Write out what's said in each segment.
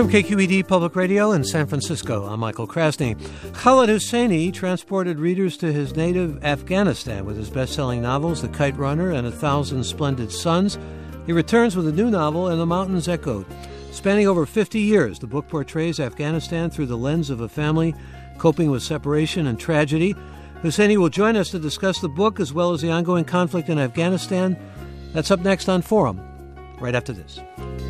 From KQED Public Radio in San Francisco, I'm Michael Krasny. Khaled Hosseini transported readers to his native Afghanistan with his best-selling novels, The Kite Runner and 1,000 Splendid Suns. He returns with a new novel, And the Mountains Echoed. Spanning over 50 years, the book portrays Afghanistan through the lens of a family coping with separation and tragedy. Hosseini will join us to discuss the book as well as the ongoing conflict in Afghanistan. That's up next on Forum, right after this.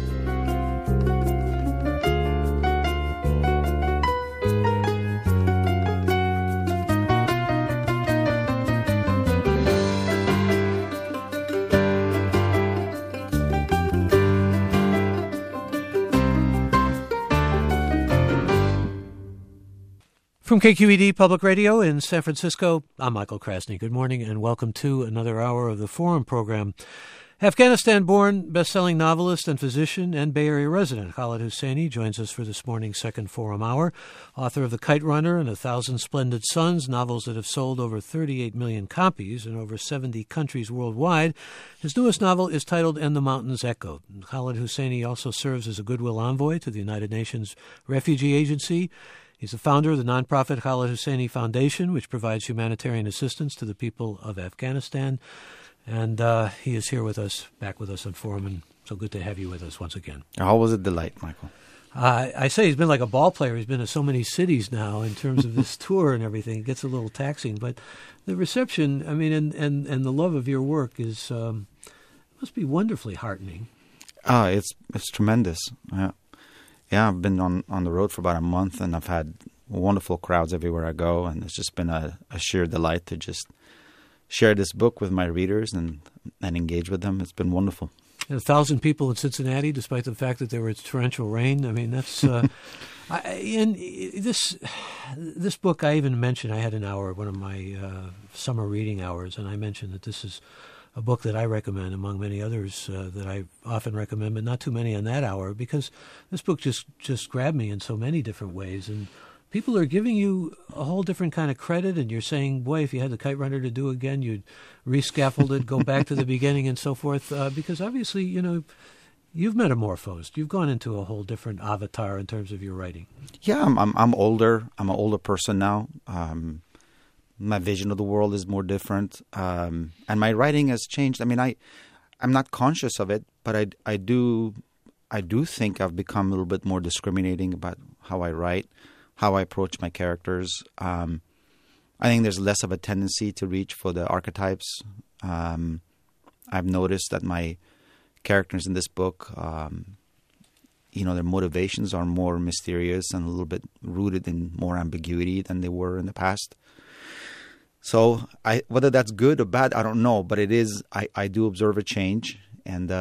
From KQED Public Radio in San Francisco, I'm Michael Krasny. Good morning and welcome to another hour of the Forum program. Afghanistan-born best-selling novelist and physician and Bay Area resident Khaled Hosseini joins us for this morning's second Forum Hour. Author of The Kite Runner and 1,000 Splendid Suns, novels that have sold over 38 million copies in over 70 countries worldwide. His newest novel is titled And the Mountains Echoed. Khaled Hosseini also serves as a goodwill envoy to the United Nations Refugee Agency. He's the founder of the nonprofit Khaled Hosseini Foundation, which provides humanitarian assistance to the people of Afghanistan. And he is here with us, back with us on Forum, and so good to have you with us once again. Always a delight, Michael. I say he's been like a ball player. He's been to so many cities now in terms of this tour and everything. It gets a little taxing. But the reception, I mean, and the love of your work is must be wonderfully heartening. It's tremendous. Yeah, I've been on the road for about a month, and I've had wonderful crowds everywhere I go, and it's just been a sheer delight to just share this book with my readers and engage with them. It's been wonderful. And 1,000 people in Cincinnati, despite the fact that there was torrential rain. I mean, that's and this book. I even mentioned I had an hour, one of my summer reading hours, and I mentioned that this is a book that I recommend among many others that I often recommend, but not too many on that hour, because this book just grabbed me in so many different ways. And people are giving you a whole different kind of credit, and you're saying, boy, if you had The Kite Runner to do again, you'd rescaffold it, go back to the beginning and so forth, because obviously, you know, you've metamorphosed. You've gone into a whole different avatar in terms of your writing. Yeah, I'm older. I'm an older person now. My vision of the world is more different, and my writing has changed. I mean, I'm not conscious of it, but I do think I've become a little bit more discriminating about how I write, how I approach my characters. I think there's less of a tendency to reach for the archetypes. I've noticed that my characters in this book, their motivations are more mysterious and a little bit rooted in more ambiguity than they were in the past. So whether that's good or bad, I don't know, but it is. I do observe a change, and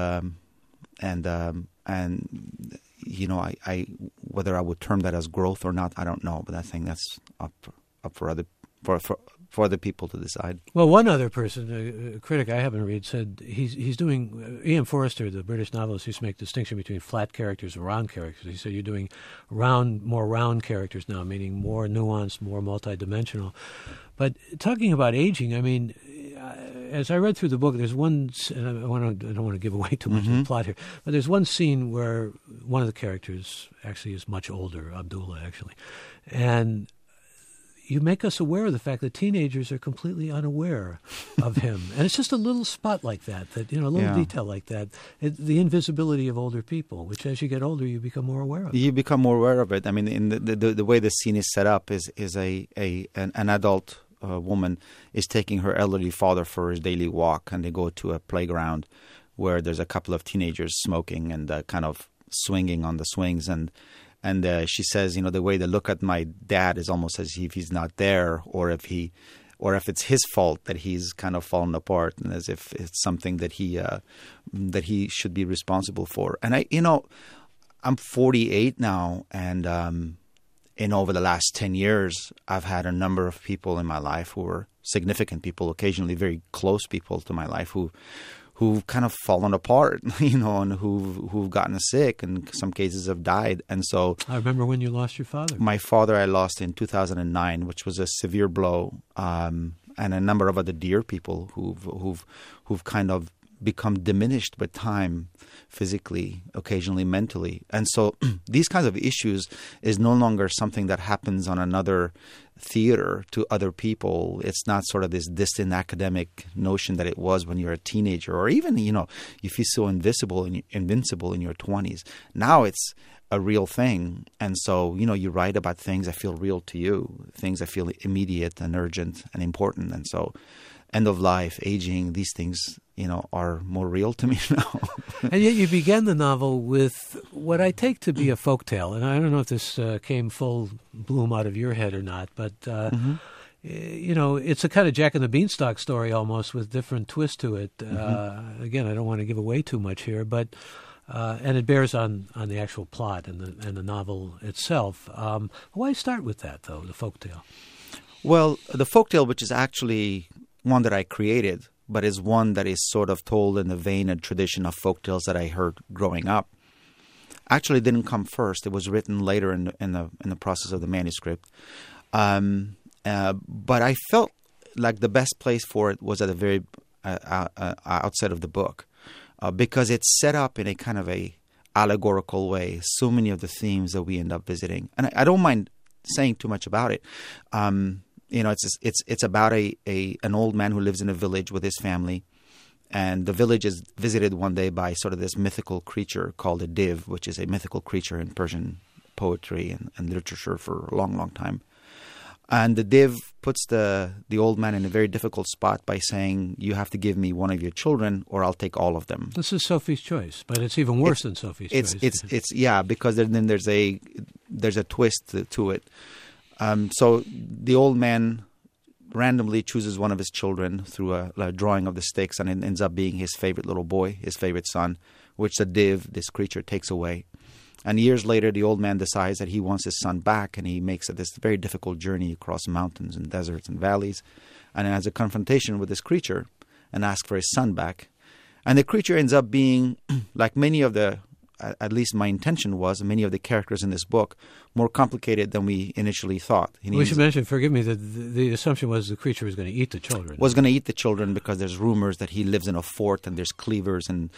whether I would term that as growth or not, I don't know. But I think that's up for other people to decide. Well, one other person, a critic I happen to read, said he's doing. Ian Forster, the British novelist, used to make distinction between flat characters and round characters. He said you're doing more round characters now, meaning more nuanced, more multidimensional. But talking about aging, I mean, as I read through the book, there's one, and I don't want to give away too much of the plot here, but there's one scene where one of the characters actually is much older, Abdullah actually, and you make us aware of the fact that teenagers are completely unaware of him. And it's just a little spot like that a little detail like that, the invisibility of older people, which as you get older, you become more aware of. You become more aware of it. I mean, in the way the scene is set up is an adult woman is taking her elderly father for his daily walk, and they go to a playground where there's a couple of teenagers smoking and kind of swinging on the swings, and she says, the way they look at my dad is almost as if he's not there, or if it's his fault that he's kind of fallen apart, and as if it's something that he should be responsible for. And I'm 48 now, and over the last 10 years, I've had a number of people in my life who were significant people, occasionally very close people to my life, who've kind of fallen apart, and who've gotten sick, and in some cases have died. And so I remember when you lost your father. My father I lost in 2009, which was a severe blow, and a number of other dear people who've kind of become diminished with time, physically, occasionally mentally. And so these kinds of issues is no longer something that happens on another theater to other people. It's not sort of this distant academic notion that it was when you're a teenager, or even, you feel so invincible in your 20s. Now it's a real thing. And so, you write about things that feel real to you, things that feel immediate and urgent and important. And so end of life, aging, these things, are more real to me now. And yet you began the novel with what I take to be a folktale. And I don't know if this came full bloom out of your head or not, but, it's a kind of Jack and the Beanstalk story almost, with different twists to it. Again, I don't want to give away too much here, but and it bears on the actual plot and the novel itself. Why start with that, though, the folktale? Well, the folktale, which is actually one that I created, but is one that is sort of told in the vein and tradition of folktales that I heard growing up, actually didn't come first. It was written later in the process of the manuscript. But I felt like the best place for it was at the very outset of the book, because it's set up in a kind of a allegorical way. So many of the themes that we end up visiting, and I don't mind saying too much about it. It's about an old man who lives in a village with his family, and the village is visited one day by sort of this mythical creature called a div, which is a mythical creature in Persian poetry and literature for a long, long time. And the div puts the old man in a very difficult spot by saying, "You have to give me one of your children, or I'll take all of them." This is Sophie's Choice, but it's even worse than Sophie's Choice. It's because then there's a twist to it. So the old man randomly chooses one of his children through a drawing of the sticks, and it ends up being his favorite little boy, his favorite son, which the div, this creature, takes away. And years later, the old man decides that he wants his son back, and he makes this very difficult journey across mountains and deserts and valleys, and has a confrontation with this creature and asks for his son back. And the creature ends up being, like many of the, at least my intention was, many of the characters in this book, more complicated than we initially thought. We should mention, forgive me, that the assumption was the creature was going to eat the children. Was going to eat the children because there's rumors that he lives in a fort and there's cleavers and,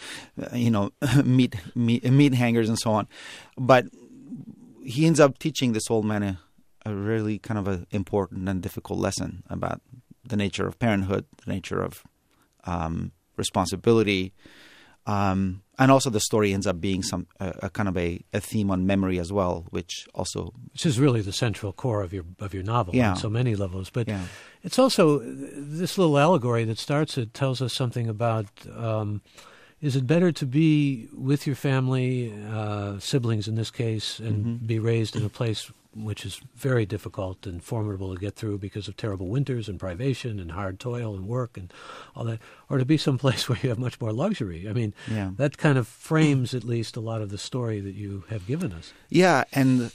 meat hangers and so on. But he ends up teaching this old man a really kind of an important and difficult lesson about the nature of parenthood, the nature of responsibility. And also the story ends up being a kind of a theme on memory as well, which is really the central core of your novel on so many levels. But it's also this little allegory that starts it tells us something about is it better to be with your family, siblings in this case, and be raised in a place which is very difficult and formidable to get through because of terrible winters and privation and hard toil and work and all that, or to be someplace where you have much more luxury? I mean, that kind of frames at least a lot of the story that you have given us. Yeah, and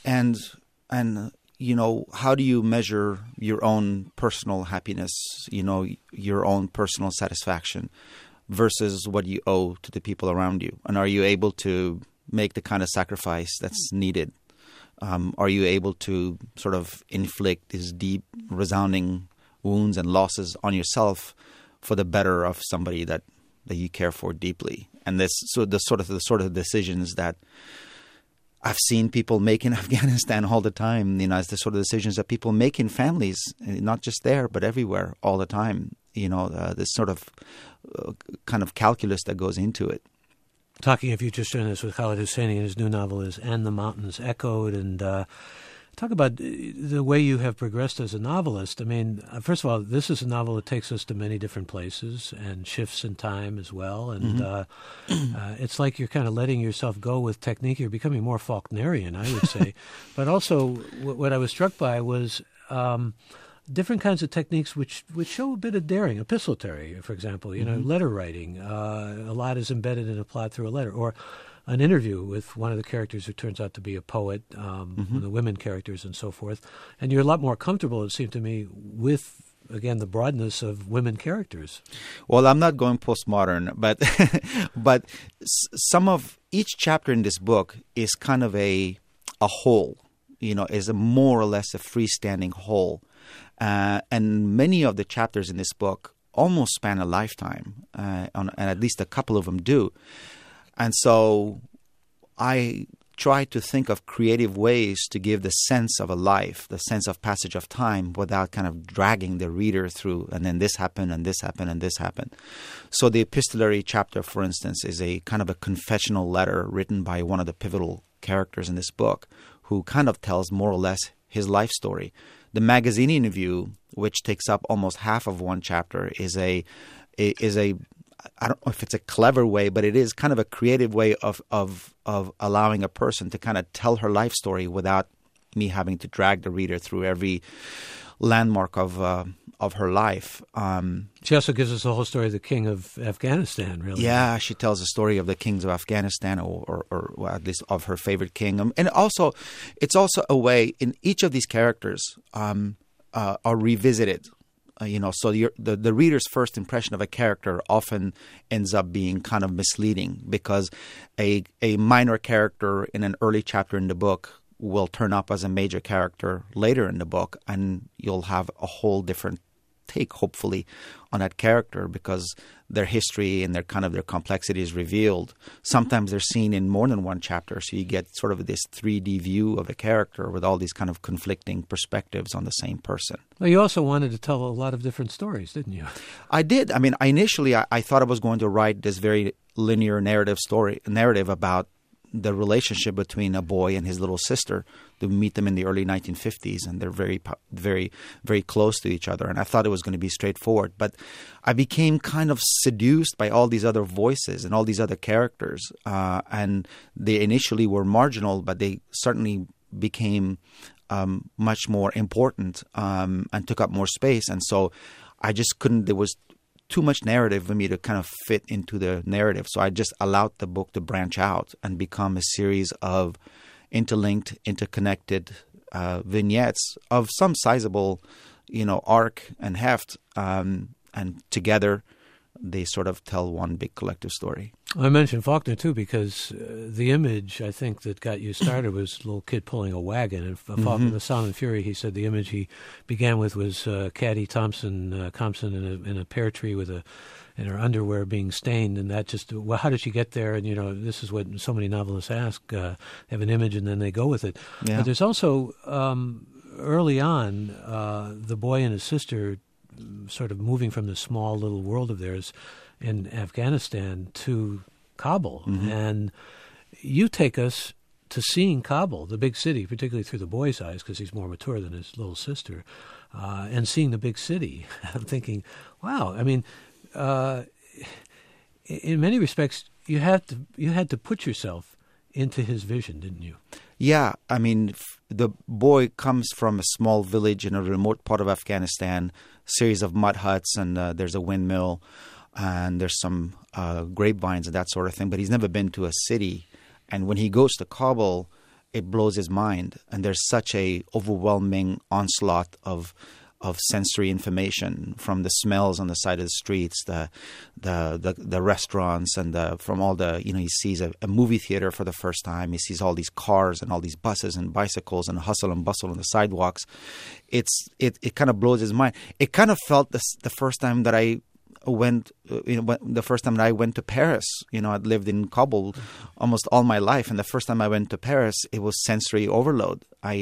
how do you measure your own personal happiness, your own personal satisfaction versus what you owe to the people around you? And are you able to make the kind of sacrifice that's needed? Are you able to sort of inflict these deep, resounding wounds and losses on yourself for the better of somebody that you care for deeply? And the sort of decisions that I've seen people make in Afghanistan all the time. It's the sort of decisions that people make in families, not just there but everywhere, all the time. This sort of kind of calculus that goes into it. Talking, if you just joined us, with Khaled Hosseini, and his new novel is And the Mountains Echoed. And talk about the way you have progressed as a novelist. I mean, first of all, this is a novel that takes us to many different places and shifts in time as well. And it's like you're kind of letting yourself go with technique. You're becoming more Faulknerian, I would say. But also, what I was struck by was different kinds of techniques which show a bit of daring. Epistolary, for example, letter writing. A lot is embedded in a plot through a letter. Or an interview with one of the characters who turns out to be a poet, the women characters and so forth. And you're a lot more comfortable, it seemed to me, with, again, the broadness of women characters. Well, I'm not going postmodern, but some of each chapter in this book is kind of a whole, is a more or less a freestanding whole. And many of the chapters in this book almost span a lifetime, and at least a couple of them do. And so I try to think of creative ways to give the sense of a life, the sense of passage of time, without kind of dragging the reader through, and then this happened, and this happened, and this happened. So the epistolary chapter, for instance, is a kind of a confessional letter written by one of the pivotal characters in this book, who kind of tells more or less his life story. The magazine interview, which takes up almost half of one chapter, is a I don't know if it's a clever way, but it is kind of a creative way of allowing a person to kind of tell her life story without me having to drag the reader through every landmark of her life. She also gives us the whole story of the king of Afghanistan, really. Yeah, she tells the story of the kings of Afghanistan, or at least of her favorite king. And also, it's also a way, in each of these characters are revisited. So the reader's first impression of a character often ends up being kind of misleading, because a minor character in an early chapter in the book will turn up as a major character later in the book, and you'll have a whole different take, hopefully, on that character, because their history and their complexity is revealed. Sometimes they're seen in more than one chapter, so you get sort of this 3D view of a character with all these kind of conflicting perspectives on the same person. Well, you also wanted to tell a lot of different stories, didn't you? I did. I mean, initially I thought I was going to write this very linear narrative about the relationship between a boy and his little sister. To meet them in the early 1950s, and they're very, very, very close to each other. And I thought it was going to be straightforward, but I became kind of seduced by all these other voices and all these other characters. And they initially were marginal, but they certainly became much more important and took up more space. And so I just couldn't. There was too much narrative for me to kind of fit into the narrative. So I just allowed the book to branch out and become a series of interlinked, interconnected vignettes of some sizable, arc and heft, and together they sort of tell one big collective story. I mentioned Faulkner too because the image I think that got you started was a little kid pulling a wagon. And Faulkner, The Sound and Fury, he said the image he began with was Caddy Thompson in a pear tree with in her underwear being stained, and that just, well, how did she get there? And, this is what so many novelists ask. They have an image and then they go with it. Yeah. But there's also, early on, the boy and his sister sort of moving from the small little world of theirs in Afghanistan to Kabul. Mm-hmm. And you take us to seeing Kabul, the big city, particularly through the boy's eyes, because he's more mature than his little sister, and seeing the big city. I'm thinking, wow, I mean, in many respects, you had to put yourself into his vision, didn't you? Yeah, I mean, the boy comes from a small village in a remote part of Afghanistan, series of mud huts, and there's a windmill, and there's some grapevines and that sort of thing, but he's never been to a city. And when he goes to Kabul, it blows his mind, and there's such a overwhelming onslaught of sensory information, from the smells on the side of the streets, the restaurants, and from all the, he sees a movie theater for the first time. He sees all these cars and all these buses and bicycles and hustle and bustle on the sidewalks. It kind of blows his mind. It kind of felt the first time that I went, the first time that I went to Paris. I'd lived in Kabul almost all my life, and the first time I went to Paris, it was sensory overload.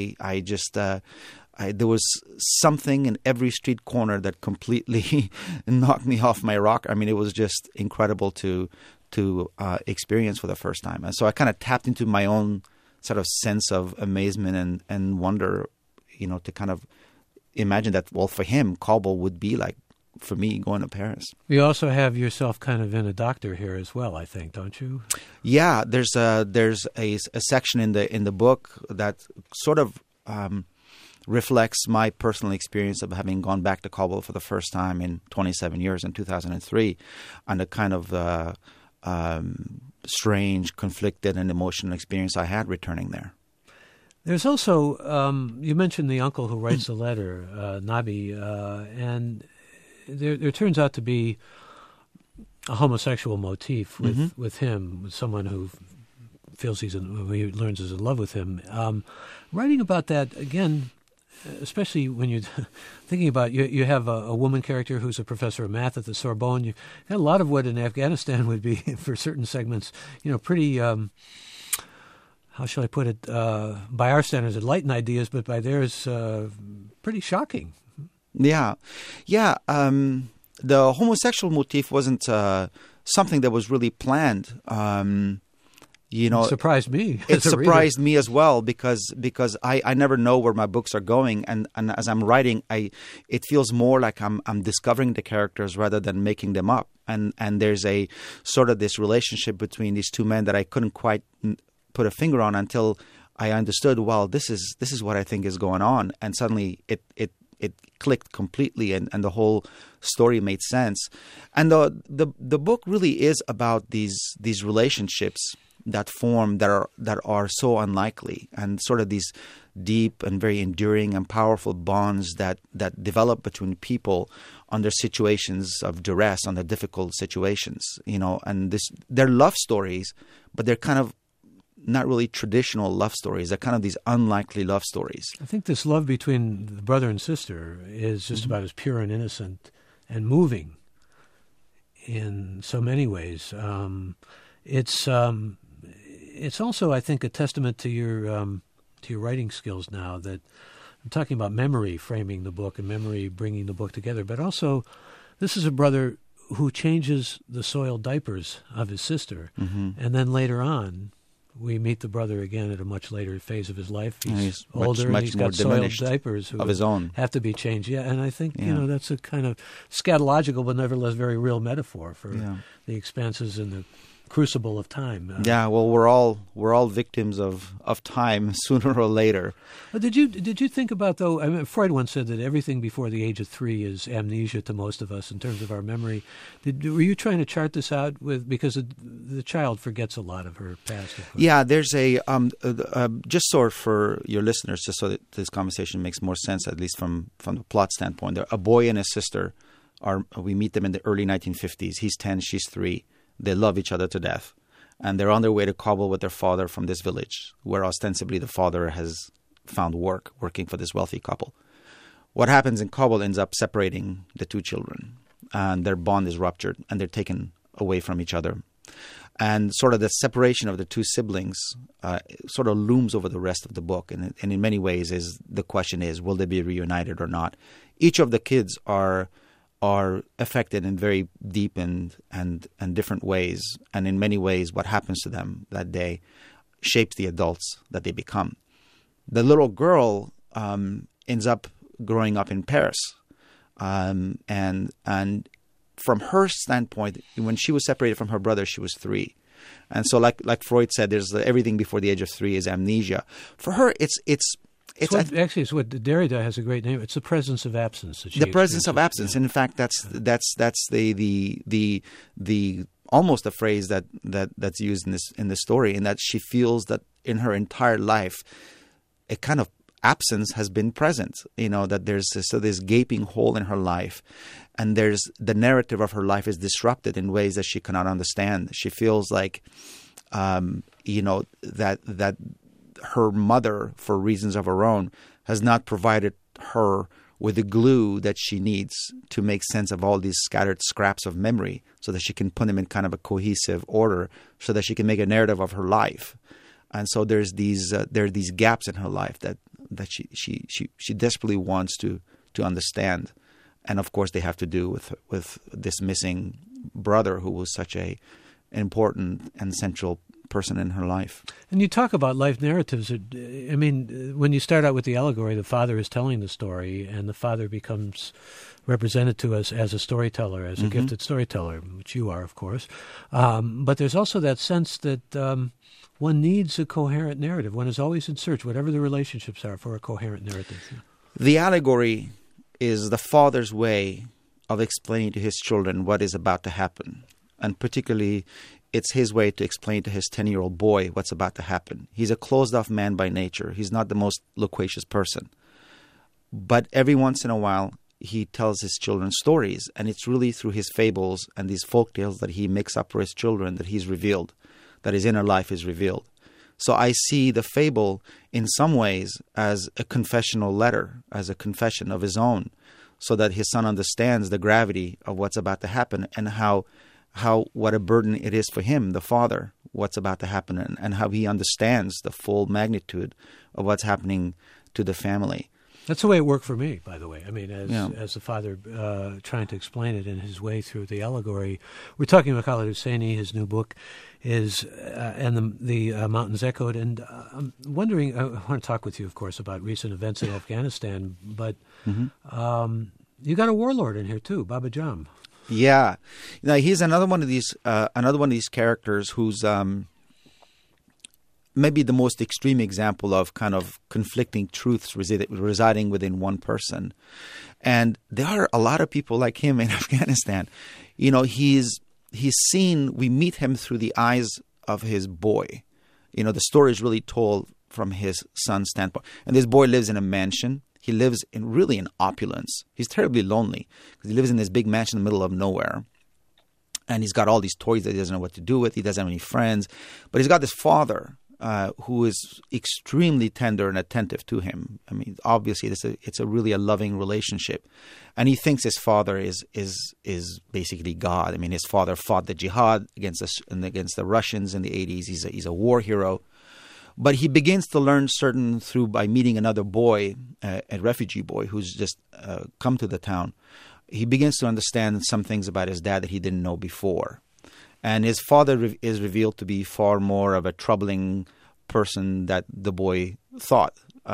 There was something in every street corner that completely knocked me off my rocker. I mean, it was just incredible to experience for the first time. And so I kind of tapped into my own sort of sense of amazement and wonder, to kind of imagine that, well, for him, Kabul would be like, for me, going to Paris. You also have yourself kind of in a doctor here as well, I think, don't you? Yeah, there's a section in the book that sort of reflects my personal experience of having gone back to Kabul for the first time in 27 years in 2003, and the kind of strange, conflicted, and emotional experience I had returning there. There's also, you mentioned the uncle who writes the letter, Nabi, and there turns out to be a homosexual motif with him, with someone who feels who he learns is in love with him. Writing about that, again, especially when you're thinking about, you have a woman character who's a professor of math at the Sorbonne. You had a lot of what in Afghanistan would be, for certain segments, pretty, how shall I put it, by our standards, enlightened ideas, but by theirs, pretty shocking. Yeah. The homosexual motif wasn't something that was really planned. It surprised me. It surprised me as well because I never know where my books are going, and as I'm writing, it feels more like I'm discovering the characters rather than making them up. And there's a sort of this relationship between these two men that I couldn't quite put a finger on until I understood. Well, this is what I think is going on, and suddenly it clicked completely, and the whole story made sense. And the book really is about these relationships that form that are so unlikely, and sort of these deep and very enduring and powerful bonds that develop between people under situations of duress, under difficult situations. And they're love stories, but they're kind of not really traditional love stories. They're kind of these unlikely love stories. I think this love between the brother and sister is just about as pure and innocent and moving in so many ways. It's also, I think, a testament to your writing skills now, that I'm talking about memory framing the book and memory bringing the book together. But also, this is a brother who changes the soiled diapers of his sister. Mm-hmm. And then later on, we meet the brother again at a much later phase of his life. He's older, much and he's got soiled diapers of his own. Have to be changed. Yeah, and I think that's a kind of scatological but nevertheless very real metaphor for the expanses in the crucible of time. Well, we're all victims of time sooner or later. Did you think about, though? I mean, Freud once said that everything before the age of 3 is amnesia to most of us in terms of our memory. Were you trying to chart this out because the child forgets a lot of her past? Yeah, there's a just sort of for your listeners, just so that this conversation makes more sense, at least from the plot standpoint. A boy and his sister we meet them in the early 1950s. He's 10, she's 3. They love each other to death, and they're on their way to Kabul with their father from this village, where ostensibly the father has found work, working for this wealthy couple. What happens in Kabul ends up separating the two children, and their bond is ruptured, and they're taken away from each other. And sort of the separation of the two siblings sort of looms over the rest of the book, and in many ways the question is, will they be reunited or not? Each of the kids are affected in very deep and different ways. And in many ways, what happens to them that day shapes the adults that they become. The little girl ends up growing up in Paris. And from her standpoint, when she was separated from her brother, she was 3. And so like Freud said, there's everything before the age of 3 is amnesia. For her, it's what Derrida has a great name. It's the presence of absence. The presence of absence. Yeah. And in fact, that's the almost a phrase that's used in this story, in that she feels that in her entire life, a kind of absence has been present. That there's this gaping hole in her life, and there's the narrative of her life is disrupted in ways that she cannot understand. She feels like, that her mother, for reasons of her own, has not provided her with the glue that she needs to make sense of all these scattered scraps of memory, so that she can put them in kind of a cohesive order, so that she can make a narrative of her life. And so there are these gaps in her life that she desperately wants to understand, and of course they have to do with this missing brother who was such an important and central person in her life. And you talk about life narratives. I mean, when you start out with the allegory, the father is telling the story, and the father becomes represented to us as a storyteller, as a gifted storyteller, which you are, of course. But there's also that sense that one needs a coherent narrative. One is always in search, whatever the relationships are, for a coherent narrative. The allegory is the father's way of explaining to his children what is about to happen, and particularly it's his way to explain to his 10-year-old boy what's about to happen. He's a closed-off man by nature. He's not the most loquacious person. But every once in a while, he tells his children stories, and it's really through his fables and these folk tales that he makes up for his children that he's revealed, that his inner life is revealed. So I see the fable in some ways as a confessional letter, as a confession of his own, so that his son understands the gravity of what's about to happen and how what a burden it is for him, the father, what's about to happen, and how he understands the full magnitude of what's happening to the family. That's the way it worked for me, by the way. I mean, as the father trying to explain it in his way through the allegory. We're talking about Khaled Hosseini. His new book is and the Mountains Echoed. And I'm wondering, I want to talk with you, of course, about recent events in Afghanistan. But you got a warlord in here too, Baba Jam. Yeah, he's another one of these characters who's maybe the most extreme example of kind of conflicting truths residing within one person. And there are a lot of people like him in Afghanistan. He's seen, we meet him through the eyes of his boy. The story is really told from his son's standpoint. And this boy lives in a mansion. He lives in opulence. He's terribly lonely because he lives in this big mansion in the middle of nowhere. And he's got all these toys that he doesn't know what to do with. He doesn't have any friends. But he's got this father who is extremely tender and attentive to him. I mean, obviously, it's really a loving relationship, and he thinks his father is basically God. I mean, his father fought the jihad against the Russians in the 80s. He's a war hero, but he begins to learn by meeting another boy, a refugee boy who's just come to the town. He begins to understand some things about his dad that he didn't know before. And his father is revealed to be far more of a troubling person that the boy thought.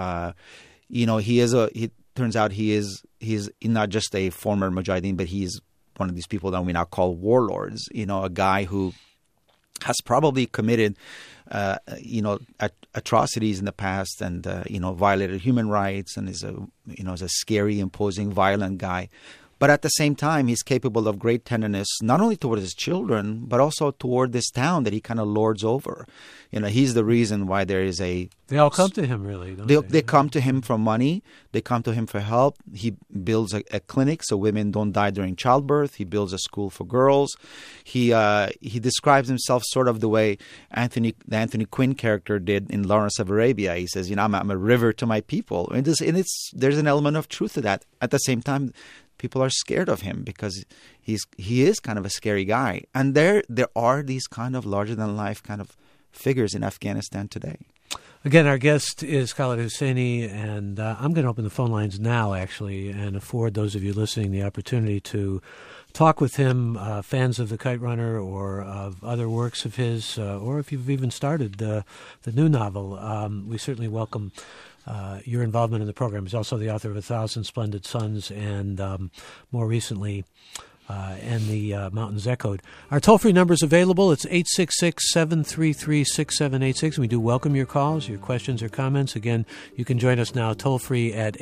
He turns out he's not just a former Mujahideen, but he's one of these people that we now call warlords. A guy who has probably committed, atrocities in the past, and violated human rights, and is a scary, imposing, violent guy. But at the same time, he's capable of great tenderness, not only toward his children, but also toward this town that he kind of lords over. He's the reason why there is a... They all come to him, really, don't they? They come to him for money. They come to him for help. He builds a clinic so women don't die during childbirth. He builds a school for girls. He describes himself sort of the way the Anthony Quinn character did in Lawrence of Arabia. He says, I'm a river to my people. And there's an element of truth to that. At the same time, people are scared of him because he is kind of a scary guy. And there are these kind of larger-than-life kind of figures in Afghanistan today. Again, our guest is Khaled Hosseini, and I'm going to open the phone lines now, actually, and afford those of you listening the opportunity to talk with him, fans of The Kite Runner or of other works of his, or if you've even started the new novel. We certainly welcome your involvement in the program. He's also the author of 1,000 Splendid Suns and more recently and the Mountains Echoed. Our toll-free number is available. It's 866-733-6786. We do welcome your calls, your questions or comments. Again, you can join us now toll-free at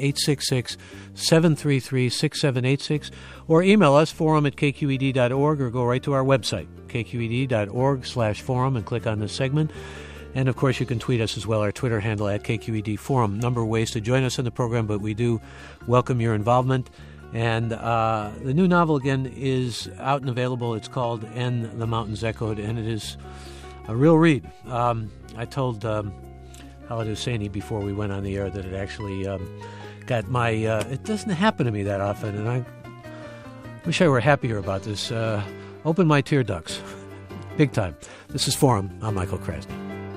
866-733-6786 or email us, forum@kqed.org, or go right to our website, kqed.org/forum, and click on this segment. And, of course, you can tweet us as well, our Twitter handle @KQED Forum. Number of ways to join us in the program, but we do welcome your involvement. And the new novel, again, is out and available. It's called And the Mountains Echoed, and it is a real read. I told Khaled Hosseini before we went on the air that it actually got my... it doesn't happen to me that often, and I wish I were happier about this. Open my tear ducts. Big time. This is Forum. I'm Michael Krasny.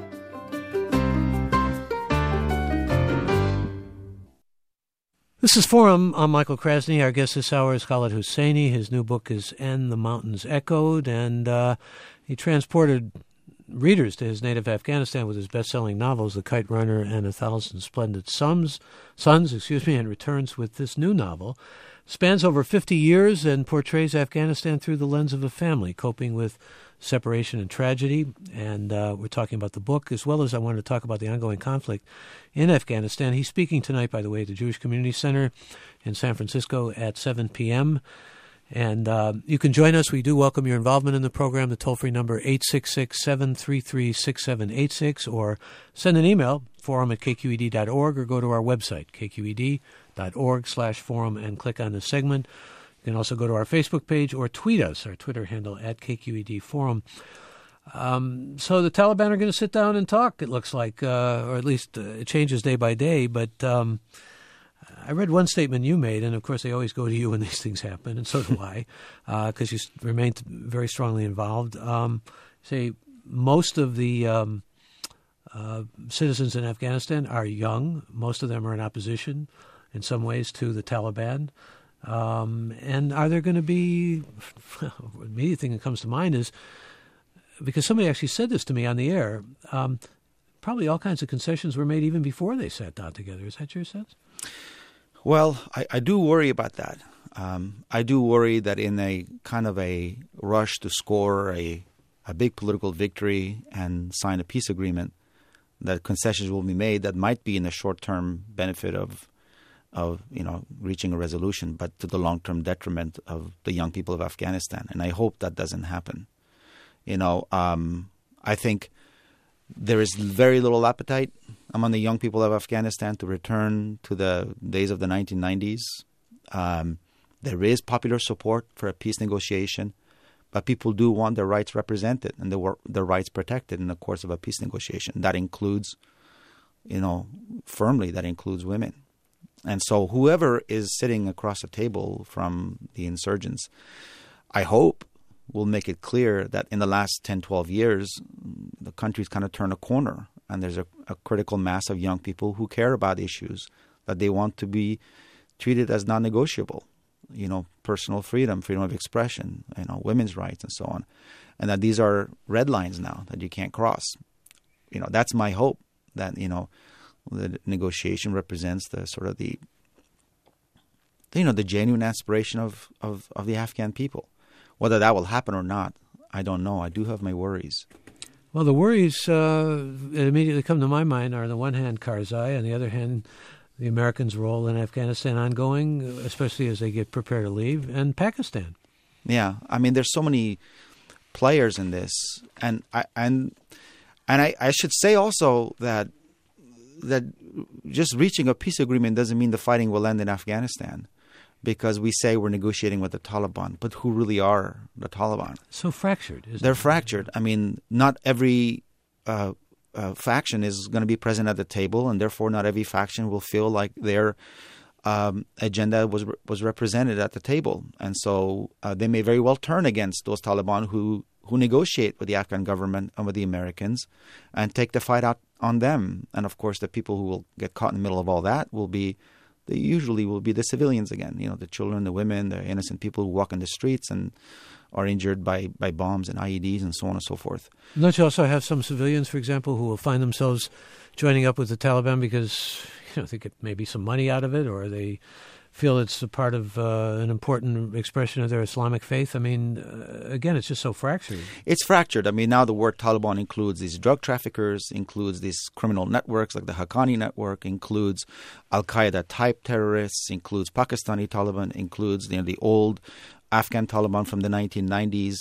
This is Forum. I'm Michael Krasny. Our guest this hour is Khaled Hosseini. His new book is And the Mountains Echoed, and he transported readers to his native Afghanistan with his best-selling novels, The Kite Runner and 1,000 Splendid Suns, and returns with this new novel. Spans over 50 years and portrays Afghanistan through the lens of a family, coping with separation and tragedy. And we're talking about the book, as well as I wanted to talk about the ongoing conflict in Afghanistan. He's speaking tonight, by the way, at the Jewish Community Center in San Francisco at 7 p.m., and you can join us. We do welcome your involvement in the program. The toll-free number, 866-733-6786, or send an email, forum@kqed.org, or go to our website, kqed.org/forum, and click on the segment. You can also go to our Facebook page or tweet us, our Twitter handle @KQED Forum. So the Taliban are going to sit down and talk, it looks like, or at least it changes day by day. But I read one statement you made, and of course they always go to you when these things happen, and so do I, because you remain very strongly involved. Say most of the citizens in Afghanistan are young. Most of them are in opposition in some ways to the Taliban. And are there going to be, the immediate thing that comes to mind is, because somebody actually said this to me on the air, probably all kinds of concessions were made even before they sat down together. Is that your sense? Well, I do worry about that. I do worry that in a kind of a rush to score a big political victory and sign a peace agreement, that concessions will be made that might be in the short-term benefit of reaching a resolution, but to the long-term detriment of the young people of Afghanistan. And I hope that doesn't happen. I think there is very little appetite among the young people of Afghanistan to return to the days of the 1990s. There is popular support for a peace negotiation, but people do want their rights represented and their rights protected in the course of a peace negotiation. That includes, firmly, that includes women. And so whoever is sitting across the table from the insurgents, I hope will make it clear that in the last 10, 12 years, the country's kind of turned a corner, and there's a critical mass of young people who care about issues that they want to be treated as non-negotiable. Personal freedom, freedom of expression, women's rights, and so on. And that these are red lines now that you can't cross. That's my hope, that, the negotiation represents the sort of the genuine aspiration of the Afghan people. Whether that will happen or not, I don't know. I do have my worries. Well, the worries that immediately come to my mind are, on the one hand, Karzai, on the other hand, the Americans' role in Afghanistan ongoing, especially as they get prepared to leave, and Pakistan. Yeah, I mean, there's so many players in this, and I should say also that just reaching a peace agreement doesn't mean the fighting will end in Afghanistan, because we say we're negotiating with the Taliban, but who really are the Taliban? So fractured, isn't it? They're fractured. I mean, not every faction is going to be present at the table, and therefore not every faction will feel like their agenda was represented at the table. And so they may very well turn against those Taliban who negotiate with the Afghan government and with the Americans and take the fight out on them. And of course, the people who will get caught in the middle of all that usually will be the civilians again, the children, the women, the innocent people who walk in the streets and are injured by bombs and IEDs and so on and so forth. Don't you also have some civilians, for example, who will find themselves joining up with the Taliban because they get maybe some money out of it, or they feel it's a part of an important expression of their Islamic faith? I mean, again, it's just so fractured. It's fractured. I mean, now the word Taliban includes these drug traffickers, includes these criminal networks like the Haqqani network, includes Al-Qaeda-type terrorists, includes Pakistani Taliban, includes the old Afghan Taliban from the 1990s,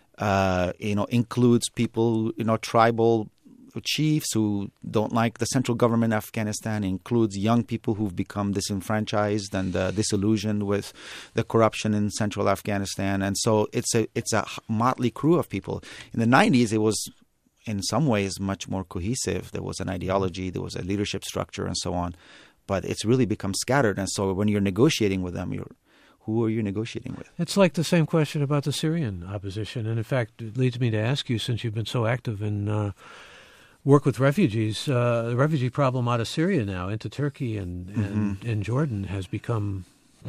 includes people, tribal chiefs who don't like the central government in Afghanistan, includes young people who've become disenfranchised and disillusioned with the corruption in central Afghanistan. And so it's a motley crew of people. In the 90s, it was in some ways much more cohesive. There was an ideology, there was a leadership structure and so on. But it's really become scattered. And so when you're negotiating with them, who are you negotiating with? It's like the same question about the Syrian opposition. And in fact, it leads me to ask you, since you've been so active in work with refugees, the refugee problem out of Syria now into Turkey and Jordan has become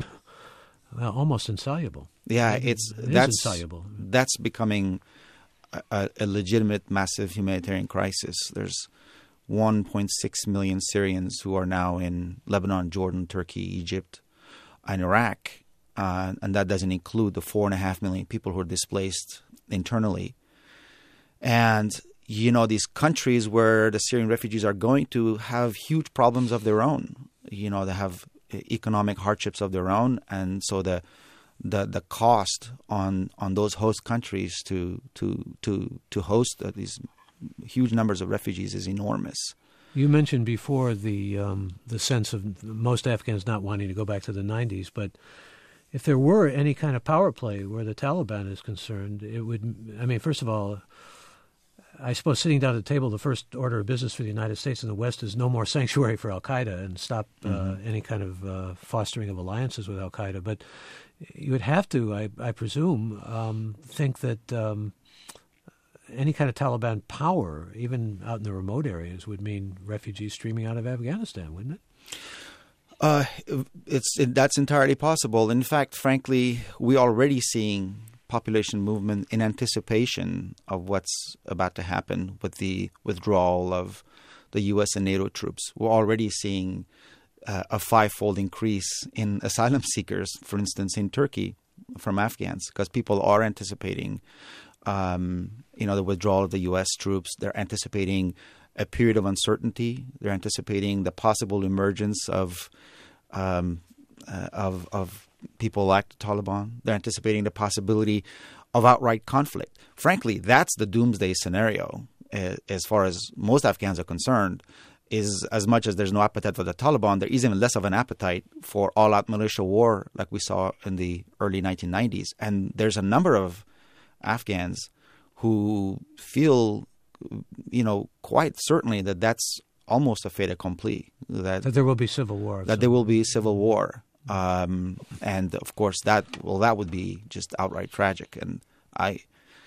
almost insoluble. Yeah, that's insoluble. That's becoming a legitimate, massive humanitarian crisis. There's 1.6 million Syrians who are now in Lebanon, Jordan, Turkey, Egypt, and Iraq. And that doesn't include the 4.5 million people who are displaced internally. And, these countries where the Syrian refugees are going to have huge problems of their own. They have economic hardships of their own. And so the cost on those host countries to host these huge numbers of refugees is enormous. You mentioned before the sense of most Afghans not wanting to go back to the 90s, but if there were any kind of power play where the Taliban is concerned, it would, first of all, I suppose sitting down at the table, the first order of business for the United States and the West is no more sanctuary for al-Qaeda and stop any kind of fostering of alliances with al-Qaeda. But you would have to, I presume, think that any kind of Taliban power, even out in the remote areas, would mean refugees streaming out of Afghanistan, wouldn't it? That's entirely possible. In fact, frankly, we're already seeing population movement in anticipation of what's about to happen with the withdrawal of the U.S. and NATO troops. We're already seeing a five-fold increase in asylum seekers, for instance, in Turkey from Afghans, because people are anticipating, the withdrawal of the U.S. troops. They're anticipating a period of uncertainty. They're anticipating the possible emergence of people like the Taliban. They're anticipating the possibility of outright conflict. Frankly, that's the doomsday scenario as far as most Afghans are concerned. Is as much as there's no appetite for the Taliban, there is even less of an appetite for all-out militia war like we saw in the early 1990s. And there's a number of Afghans who feel, quite certainly that that's almost a fait accompli. That there will be civil war. That there will be civil war. And of course, that would be just outright tragic. And I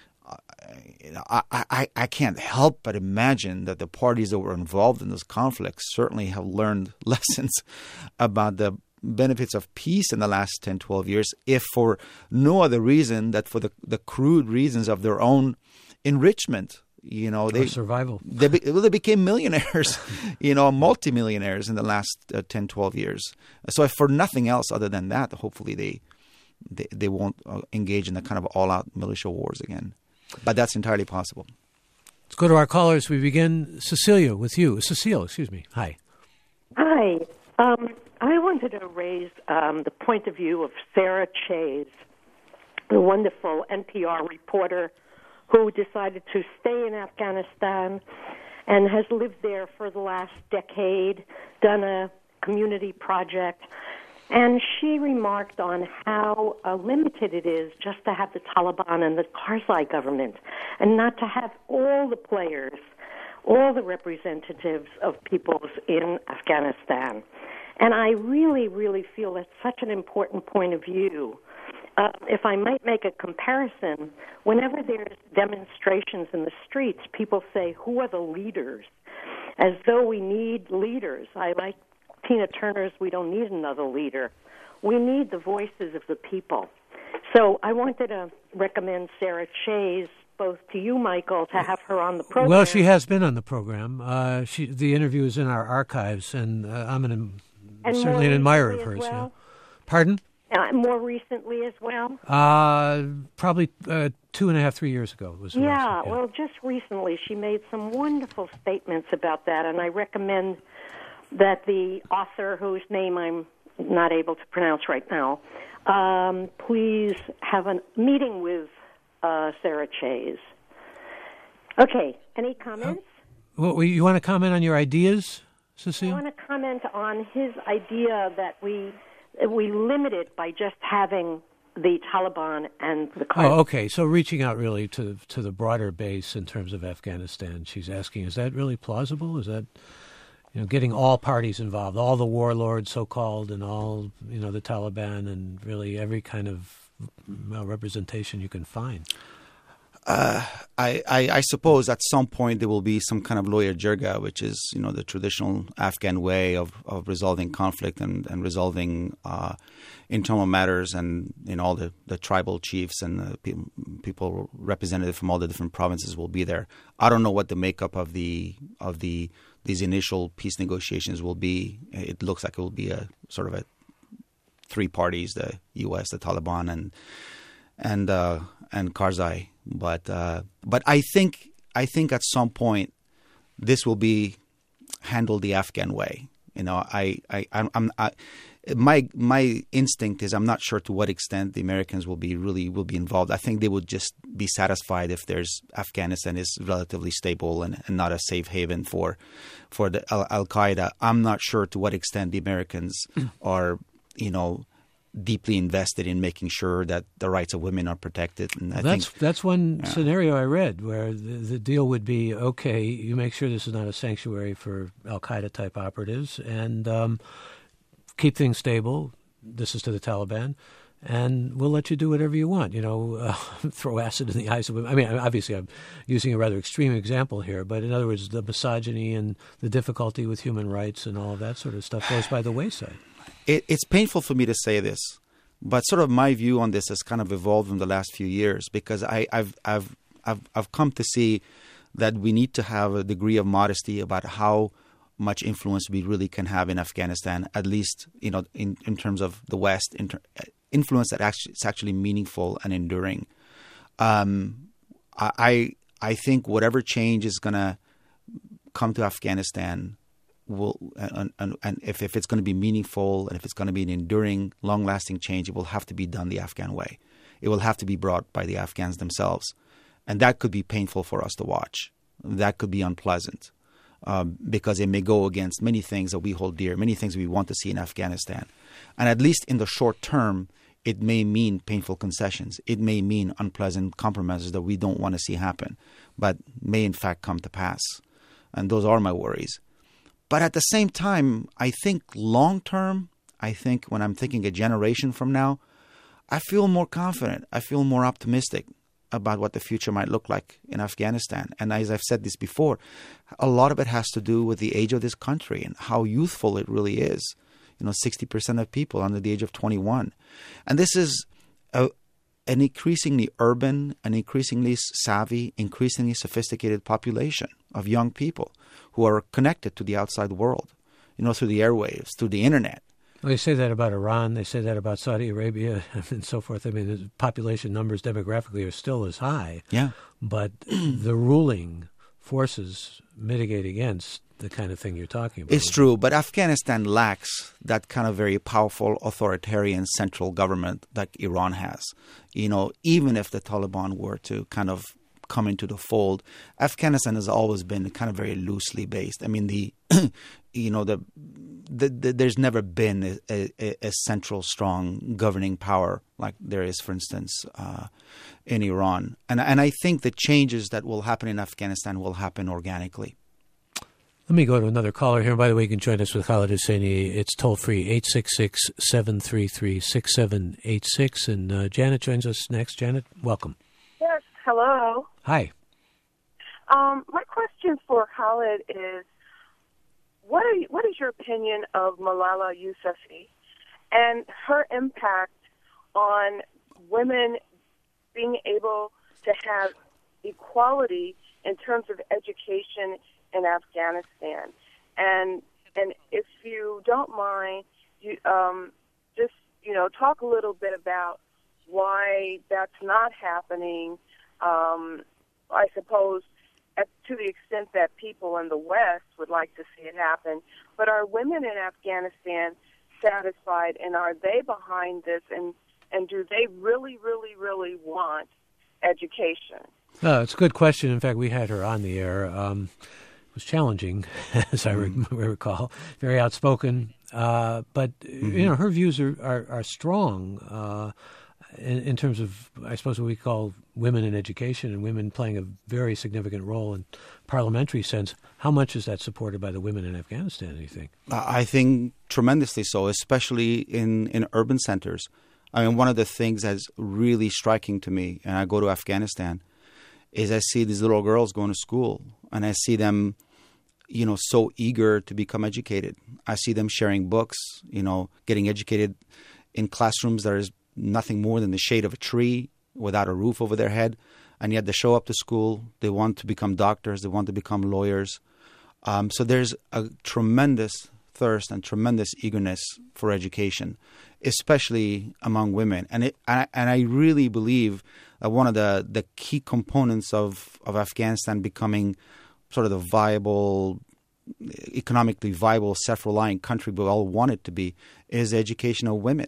can't help but imagine that the parties that were involved in this conflict certainly have learned lessons about the benefits of peace in the last 10, 12 years, if for no other reason that for the crude reasons of their own enrichment. Survival. They became millionaires, multimillionaires in the last 10, 12 years. So if for nothing else other than that, hopefully they won't engage in the kind of all-out militia wars again. But that's entirely possible. Let's go to our callers. We begin, Cecilia, with you. Cecile, excuse me. Hi. Hi. I wanted to raise the point of view of Sarah Chayes, the wonderful NPR reporter who decided to stay in Afghanistan and has lived there for the last decade, done a community project. And she remarked on how limited it is just to have the Taliban and the Karzai government and not to have all the players, all the representatives of peoples in Afghanistan. And I really, really feel that's such an important point of view. If I might make a comparison, whenever there's demonstrations in the streets, people say, who are the leaders? As though we need leaders. I like Tina Turner's We Don't Need Another Leader. We need the voices of the people. So I wanted to recommend Sarah Chayes, both to you, Michael, to have her on the program. Well, she has been on the program. The interview is in our archives, and I'm certainly an admirer of hers. Well? Yeah. Pardon? More recently as well? Probably 2.5, 3 years ago. Well, just recently she made some wonderful statements about that, and I recommend that the author, whose name I'm not able to pronounce right now, please have a meeting with Sarah Chayes. Okay, any comments? You want to comment on your ideas, Cecile? I want to comment on his idea that we limit it by just having the Taliban and the Karzai. Oh, okay. So reaching out really to the broader base in terms of Afghanistan, she's asking, is that really plausible? Is that, getting all parties involved, all the warlords, so-called, and all, the Taliban, and really every kind of representation you can find? I suppose at some point there will be some kind of lawyer jirga, which is, the traditional Afghan way of resolving conflict and resolving internal matters, and all the tribal chiefs and people represented from all the different provinces will be there. I don't know what the makeup of these initial peace negotiations will be. It looks like it will be a sort of a three parties: the U.S., the Taliban, and Karzai. But I think at some point this will be handled the Afghan way. My instinct is I'm not sure to what extent the Americans will be involved. I think they would just be satisfied if Afghanistan is relatively stable and not a safe haven for the Al Qaeda. I'm not sure to what extent the Americans are deeply invested in making sure that the rights of women are protected. And that's one scenario I read where the deal would be, okay, you make sure this is not a sanctuary for Al-Qaeda type operatives and keep things stable. This is to the Taliban. And we'll let you do whatever you want, throw acid in the eyes of women. I mean, obviously I'm using a rather extreme example here, but in other words, the misogyny and the difficulty with human rights and all of that sort of stuff goes by the wayside. It's painful for me to say this, but sort of my view on this has kind of evolved in the last few years because I've come to see that we need to have a degree of modesty about how much influence we really can have in Afghanistan, at least in terms of the West, influence that is actually meaningful and enduring. I think whatever change is going to come to Afghanistan will, and if it's going to be meaningful and if it's going to be an enduring, long-lasting change, it will have to be done the Afghan way. It will have to be brought by the Afghans themselves, and that could be painful for us to watch. That could be unpleasant because it may go against many things that we hold dear, many things we want to see in Afghanistan, and at least in the short term, it may mean painful concessions. It may mean unpleasant compromises that we don't want to see happen, but may in fact come to pass. And those are my worries. But at the same time, I think long term, when I'm thinking a generation from now, I feel more confident. I feel more optimistic about what the future might look like in Afghanistan. And as I've said this before, a lot of it has to do with the age of this country and how youthful it really is. 60% of people under the age of 21. And this is an increasingly urban, an increasingly savvy, increasingly sophisticated population of young people who are connected to the outside world, through the airwaves, through the internet. Well, they say that about Iran. They say that about Saudi Arabia and so forth. I mean, the population numbers demographically are still as high. Yeah. But the ruling forces mitigate against the kind of thing you're talking about. It's true, but Afghanistan lacks that kind of very powerful authoritarian central government that Iran has. Even if the Taliban were to kind of come into the fold, Afghanistan has always been kind of very loosely based. I mean, there's never been a central, strong governing power like there is, for instance, in Iran. And I think the changes that will happen in Afghanistan will happen organically. Let me go to another caller here. By the way, you can join us with Khaled Hosseini. It's toll-free, 866-733-6786. And Janet joins us next. Janet, welcome. Yes, hello. Hi. My question for Khaled is, what is your opinion of Malala Yousafzai and her impact on women being able to have equality in terms of education in Afghanistan? And if you don't mind, you just talk a little bit about why that's not happening. I suppose to the extent that people in the West would like to see it happen, but are women in Afghanistan satisfied, and are they behind this, and do they really, really, really want education? It's a good question. In fact, we had her on the air. It was challenging, as I recall, very outspoken, but her views are strong in terms of, I suppose, what we call women in education and women playing a very significant role in parliamentary sense. How much is that supported by the women in Afghanistan, do you think? I think tremendously so, especially in urban centers. I mean, one of the things that's really striking to me, and I go to Afghanistan, is I see these little girls going to school, and I see them, so eager to become educated. I see them sharing books, getting educated in classrooms that is nothing more than the shade of a tree without a roof over their head, and yet they show up to school. They want to become doctors. They want to become lawyers. So there's a tremendous thirst and tremendous eagerness for education, especially among women. And I really believe that one of the key components of Afghanistan becoming sort of the viable, economically viable, self-reliant country we all want it to be is the education of women.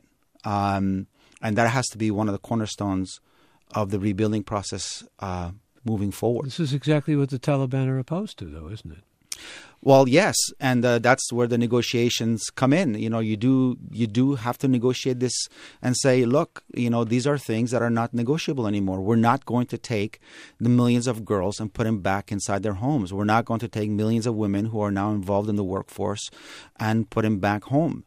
And that has to be one of the cornerstones of the rebuilding process moving forward. This is exactly what the Taliban are opposed to, though, isn't it? Well, yes, and that's where the negotiations come in. You do have to negotiate this and say, look, these are things that are not negotiable anymore. We're not going to take the millions of girls and put them back inside their homes. We're not going to take millions of women who are now involved in the workforce and put them back home.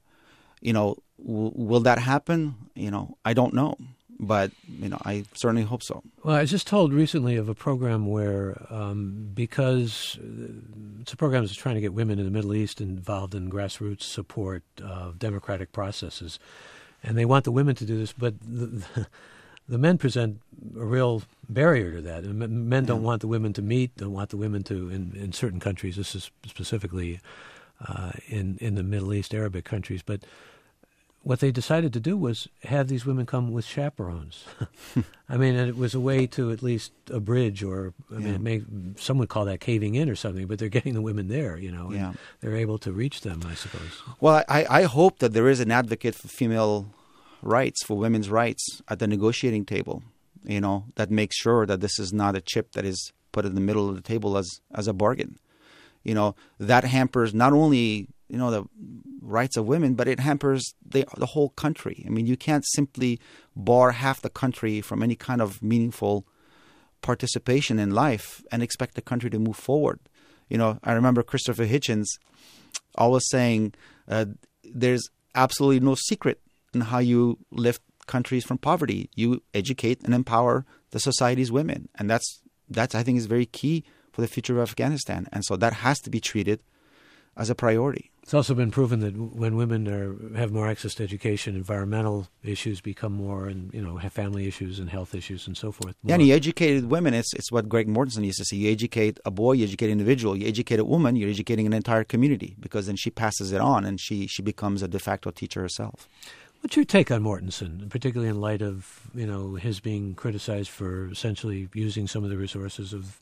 Will that happen? I don't know. But, I certainly hope so. Well, I was just told recently of a program where, because it's a program that's trying to get women in the Middle East involved in grassroots support of democratic processes, and they want the women to do this, but the men present a real barrier to that. Men don't want the women to meet, don't want the women to, in certain countries, this is specifically in the Middle East, Arabic countries, but what they decided to do was have these women come with chaperones. I mean, and it was a way to at least abridge, or some would call that caving in or something, but they're getting the women there, and they're able to reach them, I suppose. Well, I hope that there is an advocate for female rights, for women's rights at the negotiating table, that makes sure that this is not a chip that is put in the middle of the table as a bargain. That hampers not only the rights of women, but it hampers the whole country. I mean, you can't simply bar half the country from any kind of meaningful participation in life and expect the country to move forward. I remember Christopher Hitchens always saying, there's absolutely no secret in how you lift countries from poverty. You educate and empower the society's women. And that's I think, is very key for the future of Afghanistan. And so that has to be treated as a priority. It's also been proven that when women have more access to education, environmental issues become more, and have family issues and health issues and so forth. Yeah, and you educated women. It's what Greg Mortensen used to say. You educate a boy, you educate an individual. You educate a woman, you're educating an entire community, because then she passes it on and she becomes a de facto teacher herself. What's your take on Mortensen, particularly in light of his being criticized for essentially using some of the resources of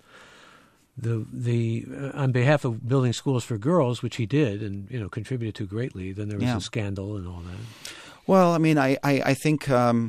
the on behalf of building schools for girls, which he did and contributed to greatly? Then there was a scandal and all that. Well, I mean, I think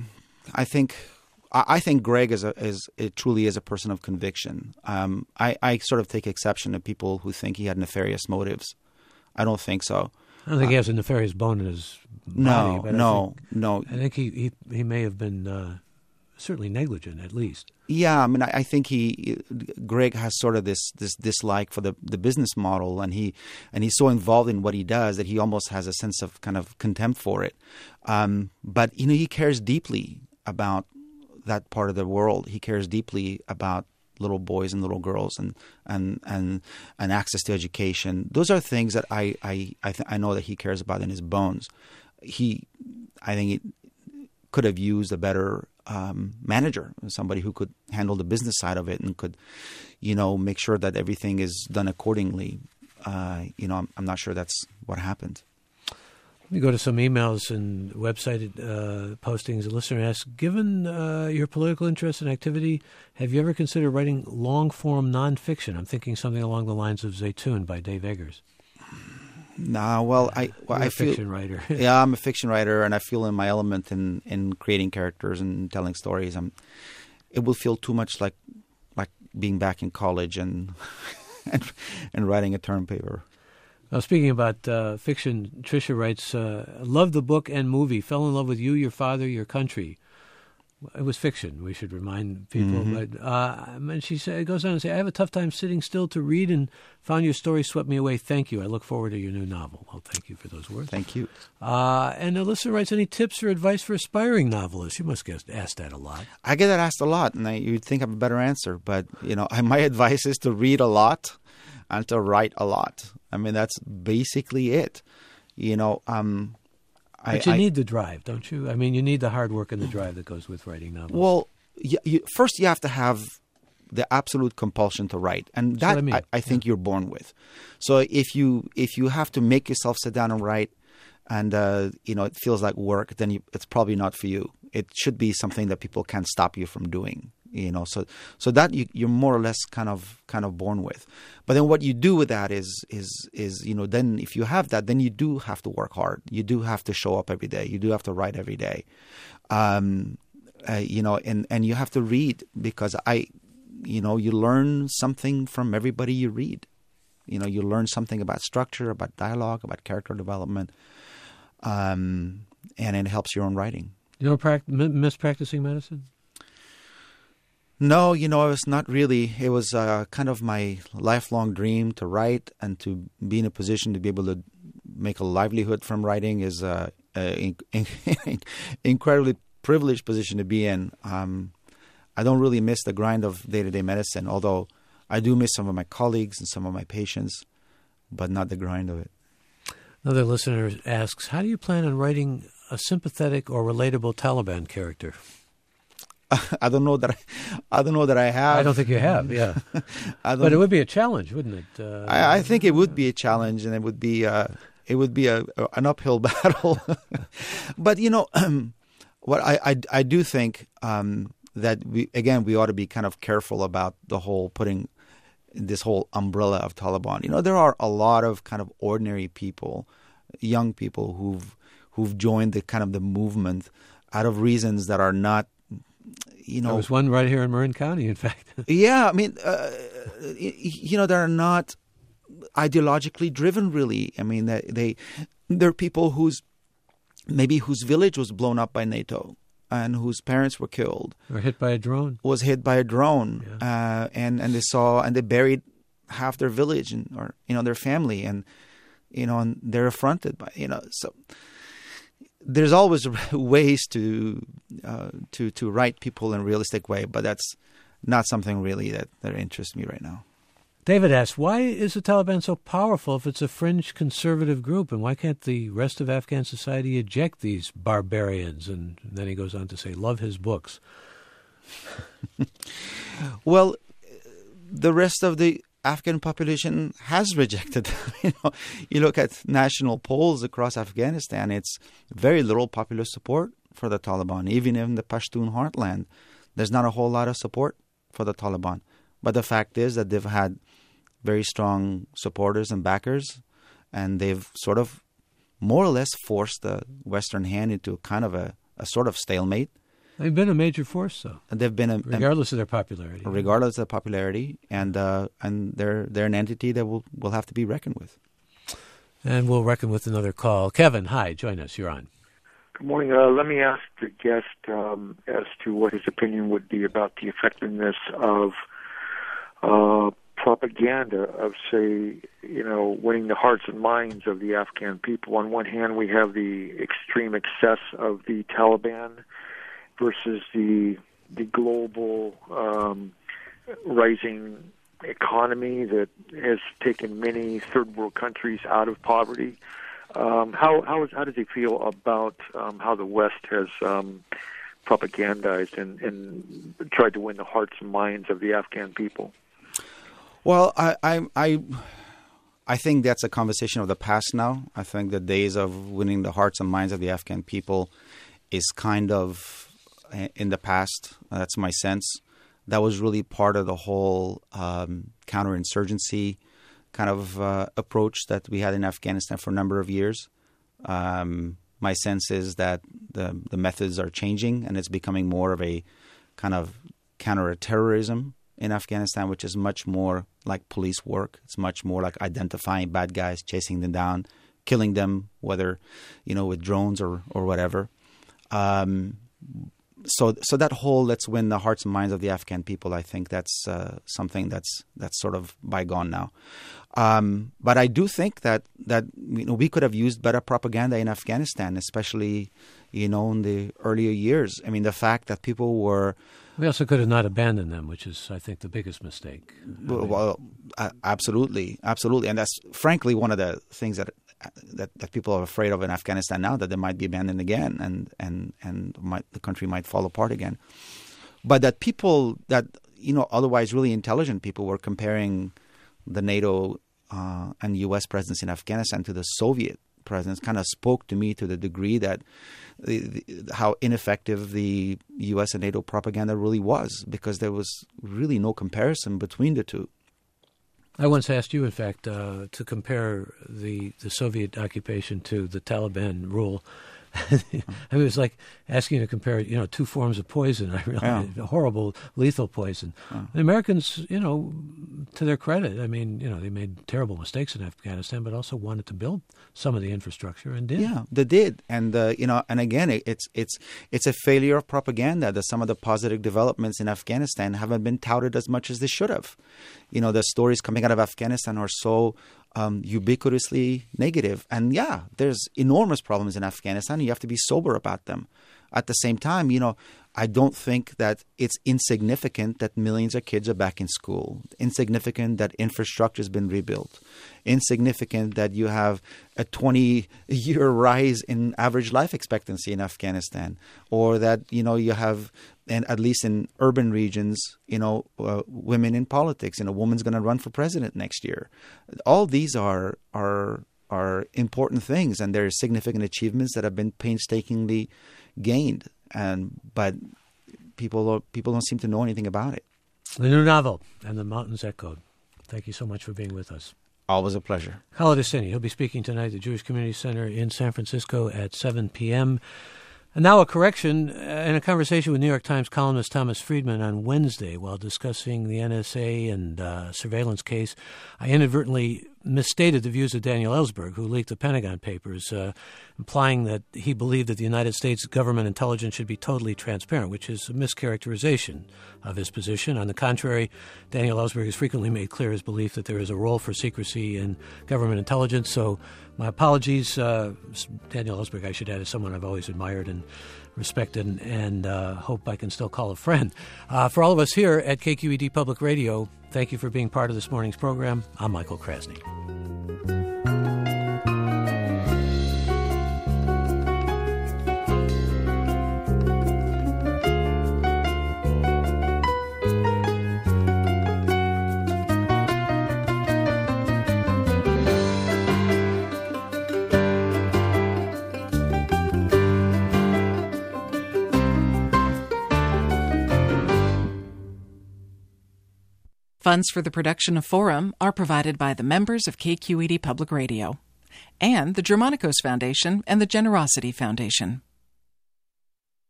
Greg truly is a person of conviction. I sort of take exception to people who think he had nefarious motives. I don't think so. I don't think he has a nefarious bone in his body. No. I think he may have been certainly negligent, at least. Yeah, I mean, I think Greg has sort of this dislike for the business model, and he's so involved in what he does that he almost has a sense of kind of contempt for it. But he cares deeply about that part of the world. He cares deeply about little boys and little girls and access to education. Those are things that I know that he cares about in his bones. I think he could have used a better manager, somebody who could handle the business side of it and could, make sure that everything is done accordingly. I'm not sure that's what happened. Let me go to some emails and website postings. A listener asks, given your political interest and activity, have you ever considered writing long-form nonfiction? I'm thinking something along the lines of Zaytoun by Dave Eggers. No, well, I feel a fiction writer. Yeah, I'm a fiction writer, and I feel in my element in creating characters and telling stories. It will feel too much like being back in college and writing a term paper. Now, speaking about fiction, Tricia writes, "Love the book and movie. Fell in love with you, your father, your country." It was fiction, we should remind people. Mm-hmm. But and she goes on to say, "I have a tough time sitting still to read, and found your story swept me away. Thank you. I look forward to your new novel." Well, thank you for those words. Thank you. And Alyssa writes, "Any tips or advice for aspiring novelists?" You must get asked that a lot. I get that asked a lot, and you'd think I have a better answer. But my advice is to read a lot and to write a lot. I mean, that's basically it. But you need the drive, don't you? I mean, you need the hard work and the drive that goes with writing novels. Well, first you have to have the absolute compulsion to write, and that I think you're born with. So if you have to make yourself sit down and write, and it feels like work, then it's probably not for you. It should be something that people can't stop you from doing. So that you're more or less kind of born with. But then what you do with that is then if you have that, then you do have to work hard. You do have to show up every day. You do have to write every day. And you have to read, because you learn something from everybody you read. You learn something about structure, about dialogue, about character development, and it helps your own writing. You don't miss practicing medicine? No, it was not really. It was kind of my lifelong dream to write, and to be in a position to be able to make a livelihood from writing is an incredibly privileged position to be in. I don't really miss the grind of day-to-day medicine, although I do miss some of my colleagues and some of my patients, but not the grind of it. Another listener asks, how do you plan on writing a sympathetic or relatable Taliban character? I don't know that I have. I don't think you have, yeah. But it would be a challenge, wouldn't it? I think it would be a challenge, and it would be an uphill battle. But what I do think that we ought to be kind of careful about the whole putting this whole umbrella of Taliban. There are a lot of kind of ordinary people, young people who've joined the movement out of reasons that are not. There was one right here in Marin County, in fact. Yeah, I mean, they're not ideologically driven, really. I mean, they're people whose village was blown up by NATO and whose parents were killed. Or hit by a drone. Was hit by a drone, yeah. And they buried half their village or their family, and they're affronted by so. There's always ways to write people in a realistic way, but that's not something really that interests me right now. David asks, why is the Taliban so powerful if it's a fringe conservative group, and why can't the rest of Afghan society eject these barbarians? And then he goes on to say, love his books. Well, the rest of the Afghan population has rejected them. You look at national polls across Afghanistan, it's very little popular support for the Taliban. Even in the Pashtun heartland, there's not a whole lot of support for the Taliban. But the fact is that they've had very strong supporters and backers, and they've sort of more or less forced the Western hand into kind of a sort of stalemate. They've been a major force, though. They've been regardless of their popularity. Regardless of their popularity, and they're an entity that will have to be reckoned with. And we'll reckon with another call. Kevin, hi, join us. You're on. Good morning. Let me ask the guest as to what his opinion would be about the effectiveness of propaganda of, say, winning the hearts and minds of the Afghan people. On one hand, we have the extreme excess of the Taliban versus the global rising economy that has taken many third world countries out of poverty. How does he feel about how the West has propagandized and tried to win the hearts and minds of the Afghan people? Well, I think that's a conversation of the past now. I think the days of winning the hearts and minds of the Afghan people is kind of in the past. That's my sense. That was really part of the whole counterinsurgency kind of approach that we had in Afghanistan for a number of years. My sense is that the methods are changing, and it's becoming more of a kind of counterterrorism in Afghanistan, which is much more like police work. It's much more like identifying bad guys, chasing them down, killing them, whether with drones or whatever. So that whole let's win the hearts and minds of the Afghan people, I think that's something that's sort of bygone now. But I do think that we could have used better propaganda in Afghanistan, especially in the earlier years. I mean, the fact that people were. We also could have not abandoned them, which is, I think, the biggest mistake. Well, absolutely, and that's frankly one of the things that people are afraid of in Afghanistan now, that they might be abandoned again, and the country might fall apart again. But that people that otherwise really intelligent people were comparing the NATO and U.S. presence in Afghanistan to the Soviet presence kind of spoke to me to the degree that how ineffective the U.S. and NATO propaganda really was, because there was really no comparison between the two. I once asked you, in fact, to compare the Soviet occupation to the Taliban rule. It was like asking you to compare, two forms of poison. I realize horrible, lethal poison. The Americans, to their credit, I mean, they made terrible mistakes in Afghanistan, but also wanted to build some of the infrastructure and did. Yeah, they did, and and again, it's a failure of propaganda that some of the positive developments in Afghanistan haven't been touted as much as they should have. The stories coming out of Afghanistan are so ubiquitously negative. And there's enormous problems in Afghanistan. You have to be sober about them. At the same time, I don't think that it's insignificant that millions of kids are back in school, insignificant that infrastructure has been rebuilt, insignificant that you have a 20-year rise in average life expectancy in Afghanistan, or that, you have, and at least in urban regions, women in politics. A woman's going to run for president next year. All these are important things, and there are significant achievements that have been painstakingly gained, but people don't seem to know anything about it. The new novel, And the Mountains Echoed. Thank you so much for being with us. Always a pleasure. Khaled Hosseini, he'll be speaking tonight at the Jewish Community Center in San Francisco at 7 p.m. And now a correction. In a conversation with New York Times columnist Thomas Friedman on Wednesday while discussing the NSA and surveillance case, I inadvertently misstated the views of Daniel Ellsberg, who leaked the Pentagon Papers, implying that he believed that the United States government intelligence should be totally transparent, which is a mischaracterization of his position. On the contrary, Daniel Ellsberg has frequently made clear his belief that there is a role for secrecy in government intelligence. So my apologies. Daniel Ellsberg, I should add, is someone I've always admired and respected and hope I can still call a friend. For all of us here at KQED Public Radio, thank you for being part of this morning's program. I'm Michael Krasny. Funds for the production of Forum are provided by the members of KQED Public Radio and the Germanicos Foundation and the Generosity Foundation.